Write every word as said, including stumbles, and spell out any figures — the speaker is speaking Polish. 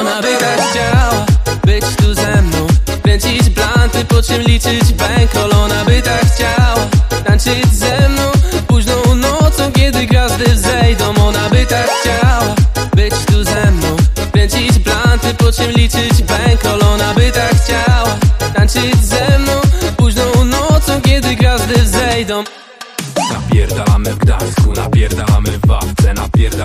Ona by tak chciała być tu ze mną, kręcić blanty, po czym liczyć bankroll. Ona by tak chciała tańczyć ze mną późną nocą, kiedy gwiazdy wzejdą. Ona by tak chciała być tu ze mną, kręcić blanty, po czym liczyć bankroll. Ona by tak chciała tańczyć ze mną późną nocą, kiedy gwiazdy wzejdą. Napierdalamy w Gdańsku, napierdalamy w Wawce, napierdalamy